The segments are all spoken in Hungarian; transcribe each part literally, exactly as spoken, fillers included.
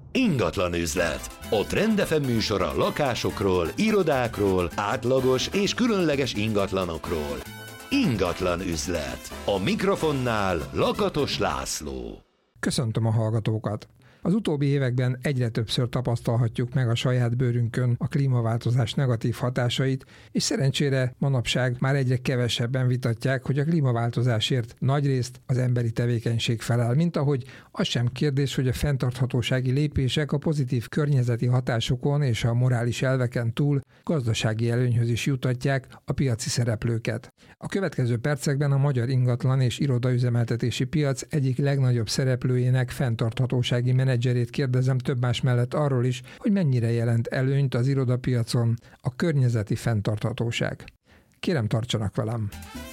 Ingatlan üzlet. A Trend ef em műsora lakásokról, irodákról, átlagos és különleges ingatlanokról. Ingatlan üzlet. A mikrofonnál Lakatos László. Köszöntöm a hallgatókat! Az utóbbi években egyre többször tapasztalhatjuk meg a saját bőrünkön a klímaváltozás negatív hatásait, és szerencsére manapság már egyre kevesebben vitatják, hogy a klímaváltozásért nagyrészt az emberi tevékenység felel, mint ahogy az sem kérdés, hogy a fenntarthatósági lépések a pozitív környezeti hatásokon és a morális elveken túl gazdasági előnyhöz is jutatják a piaci szereplőket. A következő percekben a magyar ingatlan és irodaüzemeltetési piac egyik legnagyobb szereplőjének fenntarthatósági menedzserét kérdezem több más mellett arról is, hogy mennyire jelent előnyt az irodapiacon a környezeti fenntarthatóság. Kérem, tartsanak velem!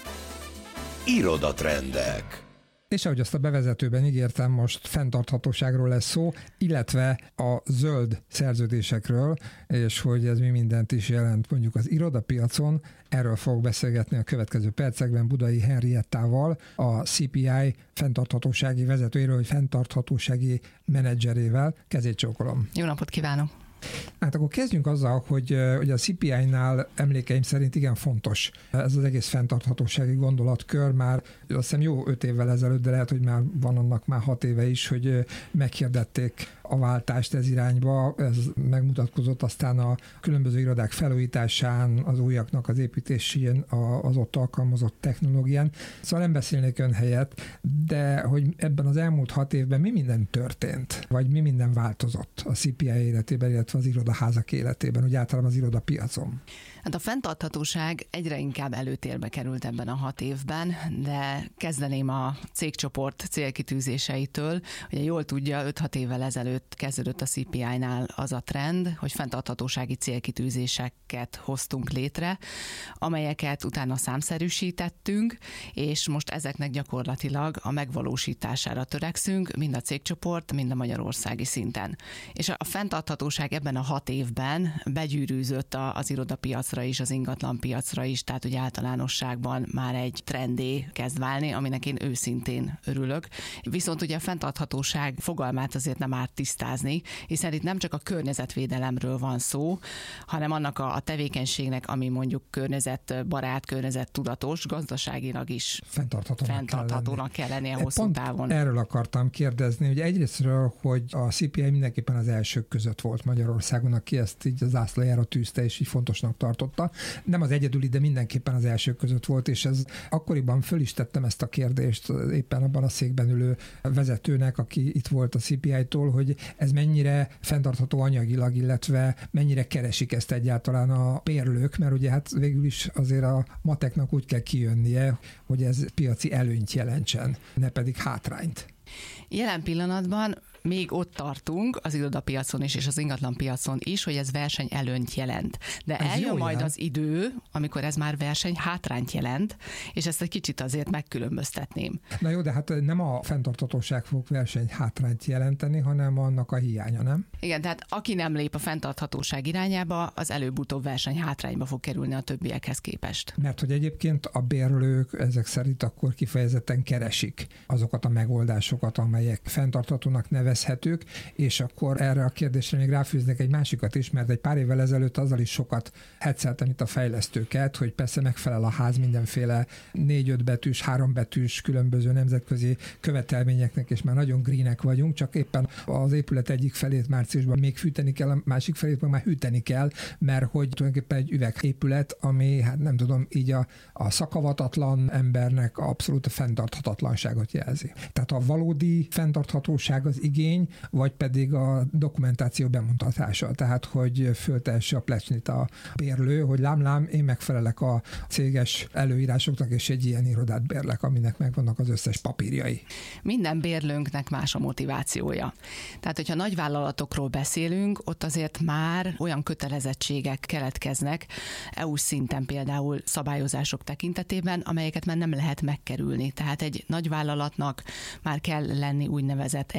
Irodatrendek. És ahogy azt a bevezetőben ígértem, most fenntarthatóságról lesz szó, illetve a zöld szerződésekről, és hogy ez mi mindent is jelent mondjuk az irodapiacon. Erről fogok beszélgetni a következő percekben Budai Henriettával, a cé pé i fenntarthatósági vezetőjéről, vagy fenntarthatósági menedzserével. Kezét csókolom. Jó napot kívánok! Hát akkor kezdjünk azzal, hogy, hogy a cé pé i-nál emlékeim szerint igen fontos ez az egész fenntarthatósági gondolatkör. Már azt hiszem jó öt évvel ezelőtt, de lehet, hogy már van annak már hat éve is, hogy meghirdették a váltást ez irányba. Ez megmutatkozott aztán a különböző irodák felújításán, az újaknak az építésén, az ott alkalmazott technológián. Szóval nem beszélnék ön helyett, de hogy ebben az elmúlt hat évben mi minden történt, vagy mi minden változott a cé pé i életében, illetve az irodaházak életében, úgy általában az irodapiacon? Hát a fenntarthatóság egyre inkább előtérbe került ebben a hat évben, de kezdeném a cégcsoport célkitűzéseitől. Ugye jól tudja, öt-hat évvel ezelőtt kezdődött a cé pé i-nál az a trend, hogy fenntarthatósági célkitűzéseket hoztunk létre, amelyeket utána számszerűsítettünk, és most ezeknek gyakorlatilag a megvalósítására törekszünk, mind a cégcsoport, mind a magyarországi szinten. És a fenntarthatóság ebben a hat évben begyűrűzött az irodapiacra is, az ingatlan piacra is, tehát ugye általánosságban már egy trendé kezd válni, aminek én őszintén örülök. Viszont ugye a fenntarthatóság fogalmát azért nem árt tisztázni, hiszen itt nem csak a környezetvédelemről van szó, hanem annak a, a tevékenységnek, ami mondjuk környezetbarát, környezettudatos, gazdaságilag is fenntarthatónak, fenntarthatónak kell lennie hosszú Pont távon. Erről akartam kérdezni, hogy egyrésztről, hogy a cé pé i mindenképpen az elsők között volt Magyarországon, aki ezt így az zászlajára tűzte, és így fontosnak tartotta. Nem az egyedüli, de mindenképpen az elsők között volt, és ez akkoriban föl is tettem ezt a kérdést éppen abban a székben ülő vezetőnek, aki itt volt a cé pé i-tól, hogy ez mennyire fenntartható anyagilag, illetve mennyire keresik ezt egyáltalán a bérlők, mert ugye hát végül is azért a mateknak úgy kell kijönnie, hogy ez piaci előnyt jelentsen, ne pedig hátrányt. Jelen pillanatban még ott tartunk az irodapiacon is, és az ingatlanpiacon is, hogy ez verseny előnyt jelent. De ez eljön majd az idő, amikor ez már verseny hátrányt jelent, és ezt egy kicsit azért megkülönböztetném. Na jó, de hát nem a fenntarthatóság fog verseny hátrányt jelenteni, hanem annak a hiánya, nem? Igen, tehát aki nem lép a fenntarthatóság irányába, az előbb-utóbb verseny hátrányba fog kerülni a többiekhez képest. Mert hogy egyébként a bérlők ezek szerint akkor kifejezetten keresik azokat a megoldásokat, amelyek fenntarthatónak nevezhetők, és akkor erre a kérdésre még ráfűznek egy másikat is, mert egy pár évvel ezelőtt azzal is sokat hetszeltem itt a fejlesztőket, hogy persze megfelel a ház mindenféle négy-öt betűs, három betűs különböző nemzetközi követelményeknek, és már nagyon greenek vagyunk, csak éppen az épület egyik felét márciusban még fűteni kell, a másik felét meg már hűteni kell, mert hogy tulajdonképpen egy üvegépület, ami hát nem tudom, így a, a szakavatatlan embernek abszolút a fenntarthatatlanságot jelzi. Tehát a valódi fenntarthatóság az igény, vagy pedig a dokumentáció bemutatása. Tehát, hogy föltehesse a plecsnit a bérlő, hogy lám-lám, én megfelelek a céges előírásoknak, és egy ilyen irodát bérlek, aminek megvannak az összes papírjai. Minden bérlőnknek más a motivációja. Tehát, hogyha nagyvállalatokról beszélünk, ott azért már olyan kötelezettségek keletkeznek é u szinten például szabályozások tekintetében, amelyeket már nem lehet megkerülni. Tehát egy nagyvállalatnak már kell lenni úgynevezett é es gé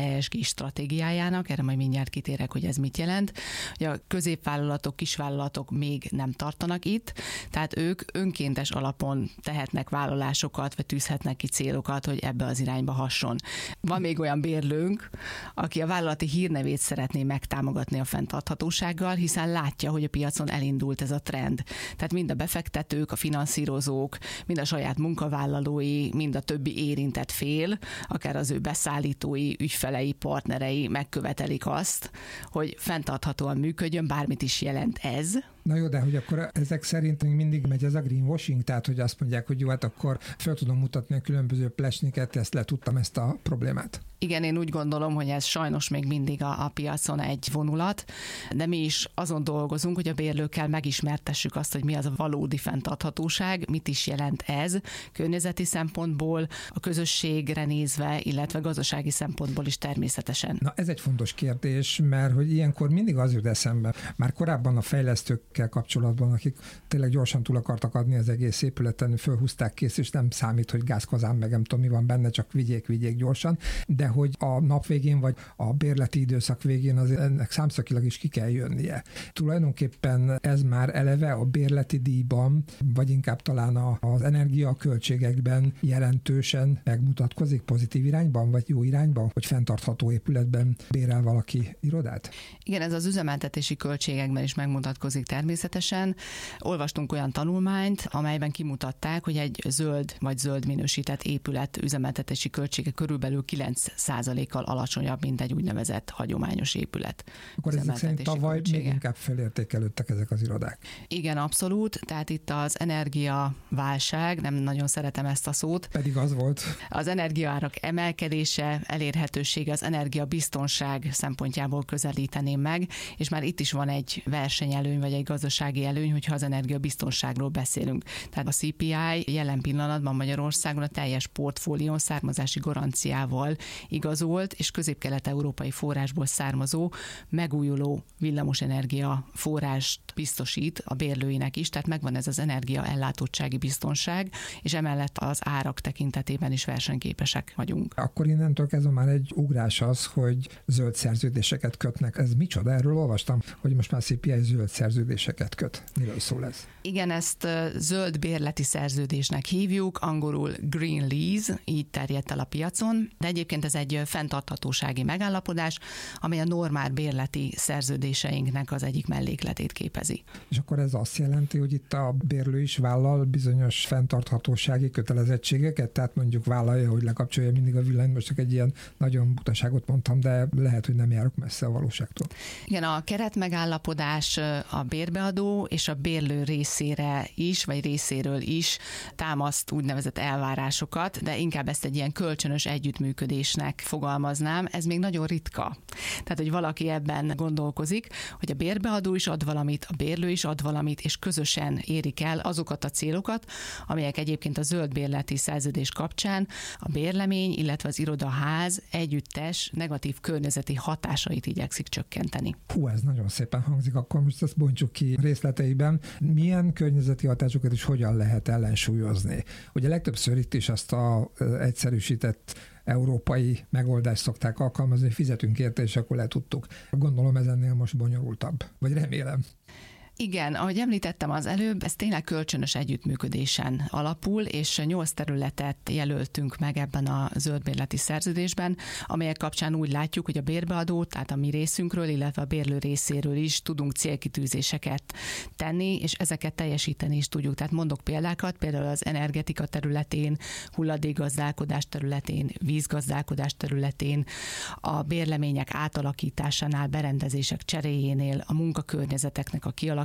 stratégiájának, erre majd mindjárt kitérek, hogy ez mit jelent. Ugye a középvállalatok, kisvállalatok még nem tartanak itt, tehát ők önkéntes alapon tehetnek vállalásokat, vagy tűzhetnek ki célokat, hogy ebbe az irányba hasson. Van még olyan bérlőnk, aki a vállalati hírnevét szeretné megtámogatni a fenntarthatósággal, hiszen látja, hogy a piacon elindult ez a trend. Tehát mind a befektetők, a finanszírozók, mind a saját munkavállalói, mind a többi érintett fél, akár az ő beszállítói, ügyfelei, partnerei megkövetelik azt, hogy fenntarthatóan működjön, bármit is jelent ez. Na jó, de hogy akkor ezek szerint mindig megy ez a greenwashing, tehát hogy azt mondják, hogy jó, hát akkor fel tudom mutatni a különböző plesniket, ezt letudtam ezt a problémát. Igen, én úgy gondolom, hogy ez sajnos még mindig a, a piacon egy vonulat, de mi is azon dolgozunk, hogy a bérlőkkel megismertessük azt, hogy mi az a valódi fenntarthatóság, mit is jelent ez környezeti szempontból, a közösségre nézve, illetve gazdasági szempontból is természetesen. Na ez egy fontos kérdés, mert hogy ilyenkor mindig az jut eszembe, már korábban a fejlesztőkkel kapcsolatban, akik tényleg gyorsan túl akartak adni az egész épületen, fölhúzták kész, és nem számít, hogy gázkazán, meg nem tudom mi van benne, csak vigyék, vigyék gyorsan, de hogy a nap végén, vagy a bérleti időszak végén azért ennek számszakilag is ki kell jönnie. Tulajdonképpen ez már eleve a bérleti díjban, vagy inkább talán az energiaköltségekben jelentősen megmutatkozik pozitív irányban, vagy jó irányban, hogy fenntartható épületben bérel valaki irodát? Igen, ez az üzemeltetési költségekben is megmutatkozik természetesen. Olvastunk olyan tanulmányt, amelyben kimutatták, hogy egy zöld vagy zöld minősített épület üzemeltetési költsége körülbelül kilenc százalékkal alacsonyabb, mint egy úgynevezett hagyományos épület. Akkor ezek szerint tavaly költsége. Még inkább felértékelődtek ezek az irodák. Igen, abszolút. Tehát itt az energiaválság, nem nagyon szeretem ezt a szót. Pedig az volt. Az energiaárak emelkedése, elérhetősége, az energiabiztonság szempontjából közelíteném meg, és már itt is van egy versenyelőny, vagy egy gazdasági előny, hogyha az energiabiztonságról beszélünk. Tehát a cé pé i jelen pillanatban Magyarországon a teljes portfólión származási garanciával igazolt és közép-kelet-európai forrásból származó megújuló villamosenergia forrást biztosít a bérlőinek is, tehát megvan ez az energiaellátottsági biztonság, és emellett az árak tekintetében is versenyképesek vagyunk. Akkor innentől kezdve már egy ugrás az, hogy zöld szerződéseket kötnek. Ez micsoda? Erről olvastam, hogy most már cé pé i zöld szerződéseket köt. Miről szól ez? Igen, ezt zöld bérleti szerződésnek hívjuk, angolul green lease, így terjedt el a piacon, de egyébként ez egy fenntarthatósági megállapodás, amely a normál bérleti szerződéseinknek az egyik mellékletét képezi. És akkor ez azt jelenti, hogy itt a bérlő is vállal bizonyos fenntarthatósági kötelezettségeket, tehát mondjuk vállalja, hogy lekapcsolja mindig a villanyt, most csak egy ilyen nagyon butaságot mondtam, de lehet, hogy nem járok messze a valóságtól. Igen, a keretmegállapodás a bérbeadó és a bérlő részére is, vagy részéről is támaszt úgynevezett elvárásokat, de inkább ezt egy ilyen kölcsönös együttműködésnek fogalmaznám. Ez még nagyon ritka. Tehát, hogy valaki ebben gondolkozik, hogy a bérbeadó is ad valamit, a bérlő is ad valamit, és közösen érik el azokat a célokat, amelyek egyébként a zöld bérleti szerződés kapcsán a bérlemény, illetve az irodaház együttes negatív környezeti hatásait igyekszik csökkenteni. Hú, ez nagyon szépen hangzik, akkor most ezt bontsuk ki részleteiben. Milyen környezeti hatásokat is hogyan lehet ellensúlyozni? Ugye legtöbbször itt is azt a egyszerűsített európai megoldást szokták alkalmazni, hogy fizetünk érte, és akkor letudtuk. Gondolom ez ennél most bonyolultabb, vagy remélem. Igen, ahogy említettem az előbb, ez tényleg kölcsönös együttműködésen alapul, és nyolc területet jelöltünk meg ebben a zöldbérleti szerződésben, amelyek kapcsán úgy látjuk, hogy a bérbeadó, tehát a mi részünkről, illetve a bérlő részéről is tudunk célkitűzéseket tenni, és ezeket teljesíteni is tudjuk. Tehát mondok példákat, például az energetika területén, hulladékgazdálkodás területén, vízgazdálkodás területén, a bérlemények átalakításánál, berendezések cseréjénél, a munkakörnyezeteknek a kialakításánál,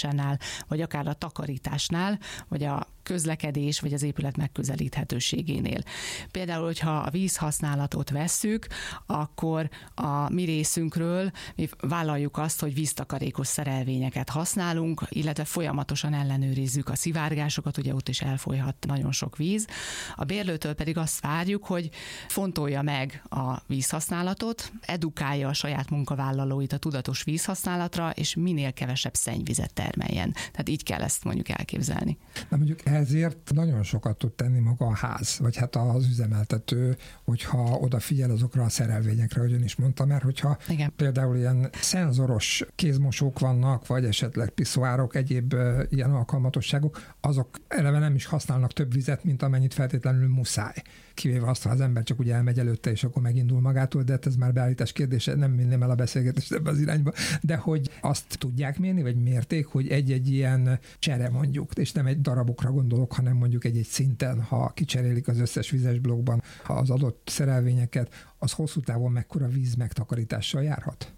vagy akár a takarításnál, vagy a közlekedés, vagy az épület megközelíthetőségénél. Például, hogyha a vízhasználatot vesszük, akkor a mi részünkről mi vállaljuk azt, hogy víztakarékos szerelvényeket használunk, illetve folyamatosan ellenőrizzük a szivárgásokat, ugye ott is elfolyhat nagyon sok víz. A bérlőtől pedig azt várjuk, hogy fontolja meg a vízhasználatot, edukálja a saját munkavállalóit a tudatos vízhasználatra, és minél kevesebb szennyvíz szennyvizet termeljen. Tehát így kell ezt mondjuk elképzelni. Na mondjuk ezért nagyon sokat tud tenni maga a ház, vagy hát az üzemeltető, hogyha odafigyel azokra a szerelvényekre, ahogy ön is mondta, mert hogyha igen. például ilyen szenzoros kézmosók vannak, vagy esetleg piszoárok, egyéb uh, ilyen alkalmatosságok, azok eleve nem is használnak több vizet, mint amennyit feltétlenül muszáj. Kivéve azt, ha az ember csak ugye elmegy előtte, és akkor megindul magától, de ez már beállítás kérdése, nem vinném el a beszélgetést ebbe az irányba, de hogy azt tudják mérni, vagy mérték, hogy egy-egy ilyen csere mondjuk, és nem egy darabokra gondolok, hanem mondjuk egy-egy szinten, ha kicserélik az összes vizes blokkban az adott szerelvényeket, az hosszú távon mekkora víz megtakarítással járhat?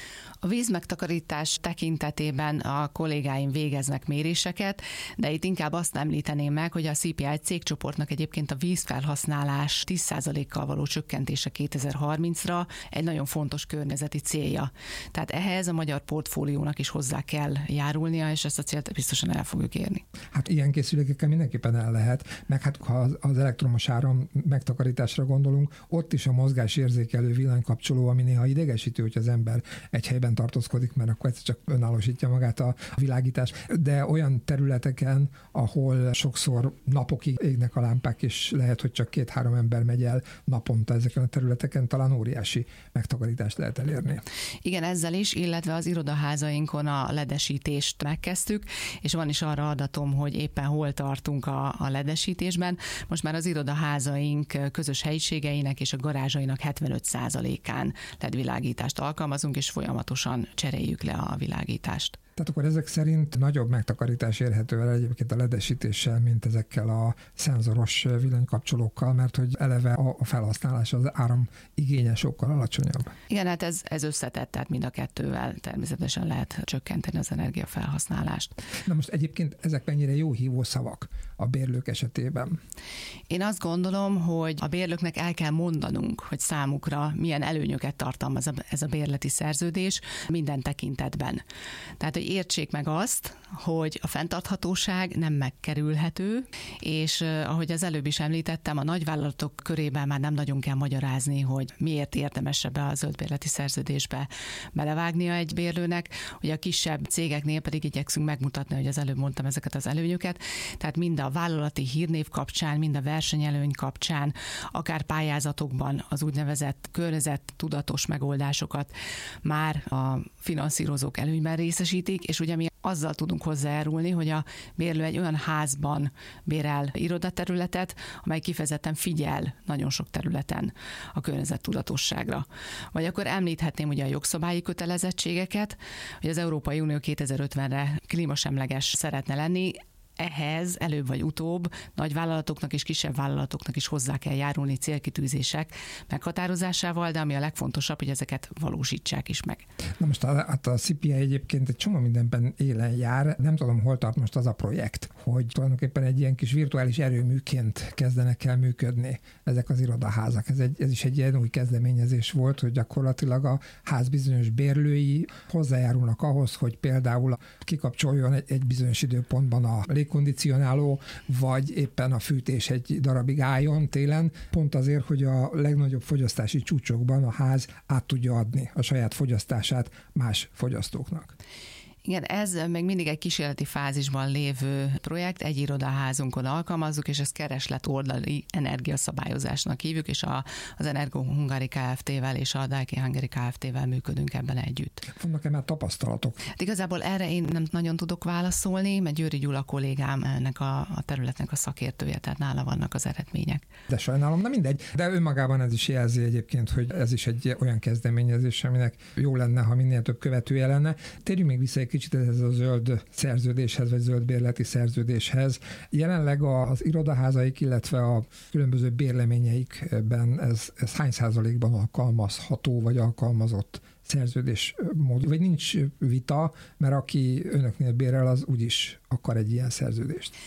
A vízmegtakarítás tekintetében a kollégáim végeznek méréseket, de itt inkább azt említeném meg, hogy a cé pé i cégcsoportnak egyébként a vízfelhasználás tíz százalékkal való csökkentése kétezer-harmincra egy nagyon fontos környezeti célja. Tehát ehhez a magyar portfóliónak is hozzá kell járulnia, és ezt a célt biztosan el fogjuk érni. Hát ilyen készülékekkel mindenképpen el lehet, meg hát ha az elektromos áram megtakarításra gondolunk, ott is a mozgásérzékelő villanykapcsoló, ami néha idegesítő, hogy az ember egy helyben tartózkodik, mert akkor egyszer csak önállósítja magát a világítás. De olyan területeken, ahol sokszor napokig égnek a lámpák, és lehet, hogy csak két-három ember megy el naponta ezeken a területeken, talán óriási megtakarítást lehet elérni. Igen, ezzel is, illetve az irodaházainkon a ledesítést megkezdtük, és van is arra adatom, hogy éppen hol tartunk a, a ledesítésben. Most már az irodaházaink közös helyiségeinek és a garázsainak hetvenöt százalékán ledvilágítást alkalmazunk, és folyamatosan cseréljük le a világítást. Tehát akkor ezek szerint nagyobb megtakarítás érhető el egyébként a ledesítéssel, mint ezekkel a szenzoros villanykapcsolókkal, mert hogy eleve a felhasználás, az áram igénye sokkal alacsonyabb. Igen, hát ez, ez összetett, tehát mind a kettővel természetesen lehet csökkenteni az energiafelhasználást. Na most egyébként ezek mennyire jó hívó szavak a bérlők esetében? Én azt gondolom, hogy a bérlőknek el kell mondanunk, hogy számukra milyen előnyöket tartalmaz ez a bérleti szerződés minden tekintetben. Tehát, hogy értsék meg azt, hogy a fenntarthatóság nem megkerülhető, és ahogy az előbb is említettem, a nagyvállalatok körében már nem nagyon kell magyarázni, hogy miért érdemes ebbe a zöldbérleti szerződésbe belevágnia egy bérlőnek, hogy a kisebb cégeknél pedig igyekszünk megmutatni, hogy az előbb mondtam ezeket az előnyöket, tehát mind a vállalati hírnév kapcsán, mind a versenyelőny kapcsán, akár pályázatokban az úgynevezett környezettudatos megoldásokat már a finanszírozók előnyben részesítik, és ugye mi azzal tudunk hozzájárulni, hogy a bérlő egy olyan házban bérel irodaterületet, amely kifejezetten figyel nagyon sok területen a környezettudatosságra. Vagy akkor említhetném ugye a jogszabályi kötelezettségeket, hogy az Európai Unió kétezer-ötvenre klímasemleges szeretne lenni. Ehhez előbb vagy utóbb nagyvállalatoknak és kisebb vállalatoknak is hozzá kell járulni célkitűzések meghatározásával, de ami a legfontosabb, hogy ezeket valósítsák is meg. Na most a, hát a cé pé i egyébként egy csomó mindenben élen jár. Nem tudom, hol tart most az a projekt, hogy tulajdonképpen egy ilyen kis virtuális erőműként kezdenek el működni ezek az irodaházak. Ez, egy, ez is egy ilyen új kezdeményezés volt, hogy gyakorlatilag a ház bizonyos bérlői hozzájárulnak ahhoz, hogy például kikapcsoljon egy, egy bizonyos időpontban a kondicionáló, vagy éppen a fűtés egy darabig álljon télen, pont azért, hogy a legnagyobb fogyasztási csúcsokban a ház át tudja adni a saját fogyasztását más fogyasztóknak. Igen, ez még mindig egy kísérleti fázisban lévő projekt, egy irodaházunkon alkalmazzuk, és ezt kereslet oldali energiaszabályozásnak hívjuk, és a, az Energo Hungary Kft-vel és a Daikin Hungary Kft-vel működünk ebben együtt. Vannak-e már tapasztalatok? Hát igazából erre én nem nagyon tudok válaszolni, mert Győri Gyula kollégám ennek a, a területnek a szakértője, tehát nála vannak az eredmények. De sajnálom, de mindegy. De önmagában ez is jelzi egyébként, hogy ez is egy olyan kezdeményezés, aminek jó lenne, ha minél több követője lenne. Térjünk még vissza egy kicsit ez a zöld szerződéshez, vagy zöld bérleti szerződéshez. Jelenleg az irodaházaik, illetve a különböző bérleményeikben ez, ez hány százalékban alkalmazható, vagy alkalmazott szerződésmód, vagy nincs vita, mert aki önöknél bérel, az úgyis akar egy ilyen szerződést.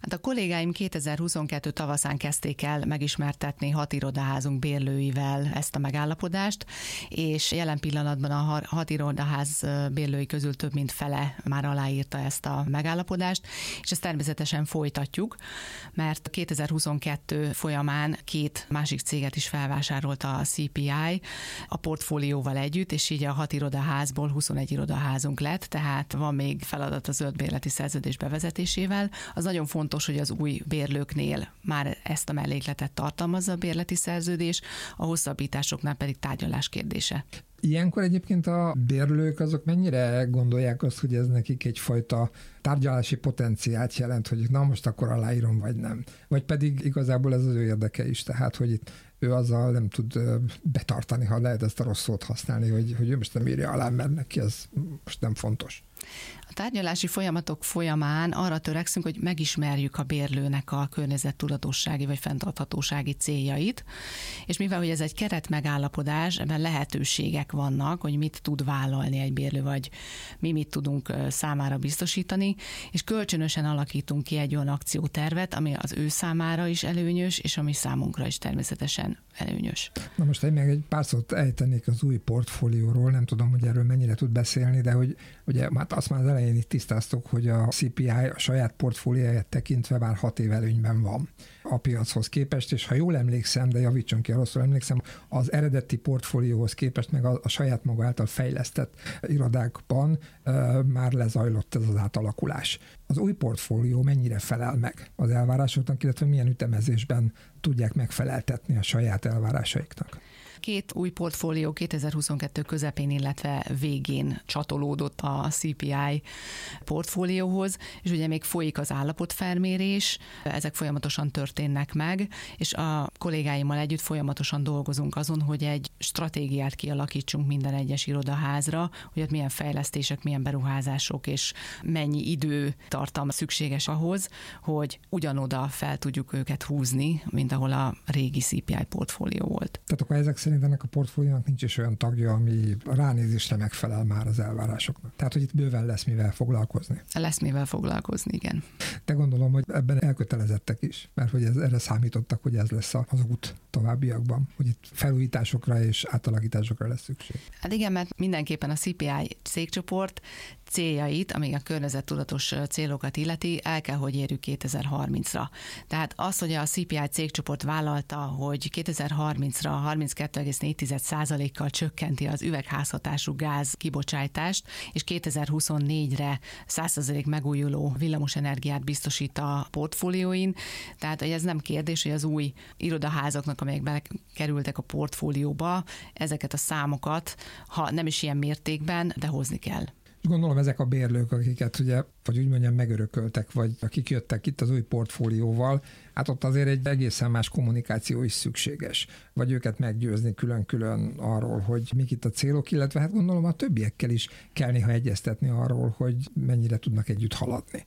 Hát a kollégáim kétezer-huszonkettő tavaszán kezdték el megismertetni hat irodaházunk bérlőivel ezt a megállapodást, és jelen pillanatban a hat irodaház bérlői közül több mint fele már aláírta ezt a megállapodást, és ezt természetesen folytatjuk, mert kétezer-huszonkettő folyamán két másik céget is felvásárolta a cé pé i a portfólióval együtt, és így a hat irodaházból huszonegy irodaházunk lett, tehát van még feladat a zöld bérleti szerződés bevezetésével. Az nagyon fontos, hogy az új bérlőknél már ezt a mellékletet tartalmazza a bérleti szerződés, a hosszabbításoknál pedig tárgyalás kérdése. Ilyenkor egyébként a bérlők azok mennyire gondolják azt, hogy ez nekik egyfajta tárgyalási potenciált jelent, hogy na most akkor aláírom, vagy nem. Vagy pedig igazából ez az ő érdeke is, tehát hogy itt ő azzal nem tud betartani, ha lehet ezt a rossz szót használni, hogy, hogy ő most nem írja alá, mert neki ez most nem fontos. A tárgyalási folyamatok folyamán arra törekszünk, hogy megismerjük a bérlőnek a környezettudatossági vagy fenntarthatósági céljait, és mivel hogy ez egy keretmegállapodás, ebben lehetőségek vannak, hogy mit tud vállalni egy bérlő, vagy mi mit tudunk számára biztosítani, és kölcsönösen alakítunk ki egy olyan akciótervet, ami az ő számára is előnyös, és ami számunkra is természetesen előnyös. Na most én meg egy pár szót ejtenék az új portfólióról, nem tudom, hogy erről mennyire tud beszélni, de hogy ugye hát azt már az elején itt tisztáztuk, hogy a cé pé i a saját portfólióját tekintve már hat év előnyben van a piachoz képest, és ha jól emlékszem, de javítson ki, ha rosszul emlékszem, az eredeti portfólióhoz képest, meg a, a saját maga által fejlesztett irodákban e, már lezajlott ez az átalakulás. Az új portfólió mennyire felel meg az elvárásoknak, illetve milyen ütemezésben tudják megfeleltetni a saját elvárásaiknak? Két új portfólió kétezer-huszonkettő közepén, illetve végén csatolódott a cé pé i portfólióhoz, és ugye még folyik az állapotfelmérés, ezek folyamatosan történnek meg, és a kollégáimmal együtt folyamatosan dolgozunk azon, hogy egy stratégiát kialakítsunk minden egyes irodaházra, hogy ott milyen fejlesztések, milyen beruházások és mennyi időtartam szükséges ahhoz, hogy ugyanoda fel tudjuk őket húzni, mint ahol a régi cé pé i portfólió volt. Tehát akkor ezek szerint ennek a portfóliónak nincs is olyan tagja, ami ránézésre megfelel már az elvárásoknak. Tehát, hogy itt bőven lesz mivel foglalkozni. Lesz mivel foglalkozni, igen. De gondolom, hogy ebben elkötelezettek is, mert hogy ez, erre számítottak, hogy ez lesz az út továbbiakban, hogy itt felújításokra és átalakításokra lesz szükség. Hát igen, mert mindenképpen a cé pé i cégcsoport céljait, amíg a környezettudatos célokat illeti, el kell, hogy érjük kétezer-harmincra. Tehát az, hogy a cé pé i cégcsoport vállalta, hogy kétezer-harmincra harminckettő egész négy százalékkal csökkenti az üvegházhatású gáz kibocsátást, és kétezer-huszonnégyre száz százalék megújuló villamosenergiát biztosít a portfólióin. Tehát ez nem kérdés, hogy az új irodaházaknak, amelyek belekerültek a portfólióba, ezeket a számokat, ha nem is ilyen mértékben, de hozni kell. Gondolom ezek a bérlők, akiket ugye, vagy úgy mondjam, megörököltek, vagy akik jöttek itt az új portfólióval, hát ott azért egy egészen más kommunikáció is szükséges. Vagy őket meggyőzni külön-külön arról, hogy mik itt a célok, illetve hát gondolom a többiekkel is kell néha egyeztetni arról, hogy mennyire tudnak együtt haladni.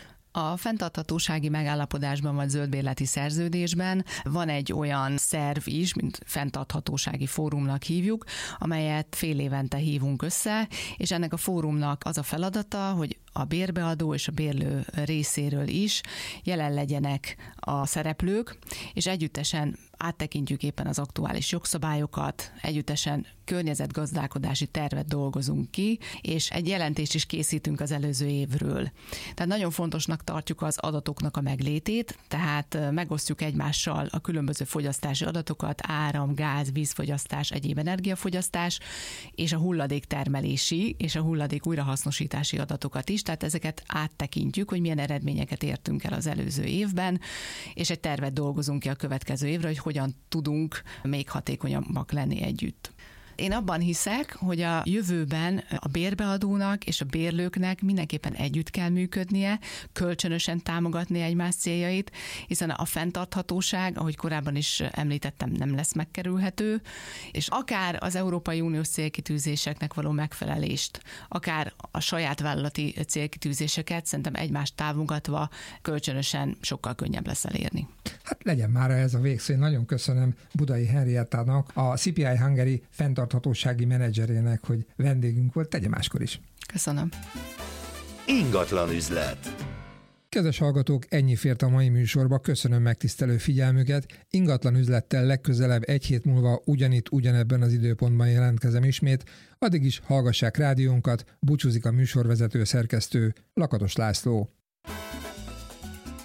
A fenntarthatósági megállapodásban vagy zöldbérleti szerződésben van egy olyan szerv is, mint fenntarthatósági fórumnak hívjuk, amelyet fél évente hívunk össze, és ennek a fórumnak az a feladata, hogy a bérbeadó és a bérlő részéről is jelen legyenek a szereplők, és együttesen áttekintjük éppen az aktuális jogszabályokat, együttesen környezetgazdálkodási tervet dolgozunk ki, és egy jelentést is készítünk az előző évről. Tehát nagyon fontosnak tartjuk az adatoknak a meglétét, tehát megosztjuk egymással a különböző fogyasztási adatokat, áram, gáz, vízfogyasztás, egyéb energiafogyasztás, és a hulladéktermelési és a hulladék újrahasznosítási adatokat is, tehát ezeket áttekintjük, hogy milyen eredményeket értünk el az előző évben, és egy tervet dolgozunk ki a következő évre, hogy hogyan tudunk még hatékonyabbak lenni együtt. Én abban hiszek, hogy a jövőben a bérbeadónak és a bérlőknek mindenképpen együtt kell működnie, kölcsönösen támogatni egymás céljait, hiszen a fenntarthatóság, ahogy korábban is említettem, nem lesz megkerülhető, és akár az Európai Uniós célkitűzéseknek való megfelelést, akár a saját vállalati célkitűzéseket szerintem egymást támogatva kölcsönösen sokkal könnyebb lesz elérni. Hát legyen már ez a végszó. Én nagyon köszönöm Budai Henriettának, a cé pé i Hungary fenntarthatósági menedzserének, hogy vendégünk volt, tegye máskor is. Köszönöm. Ingatlan üzlet. Kedves hallgatók, ennyi fért a mai műsorba, köszönöm megtisztelő figyelmüket. Ingatlan üzlettel legközelebb egy hét múlva ugyanitt, ugyanebben az időpontban jelentkezem ismét. Addig is hallgassák rádiónkat, búcsúzik a műsorvezető szerkesztő Lakatos László.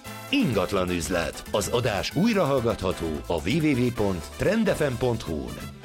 Ingatlan üzlet. Az adás újra hallgatható a double-u double-u double-u pont trend f m pont h u-n.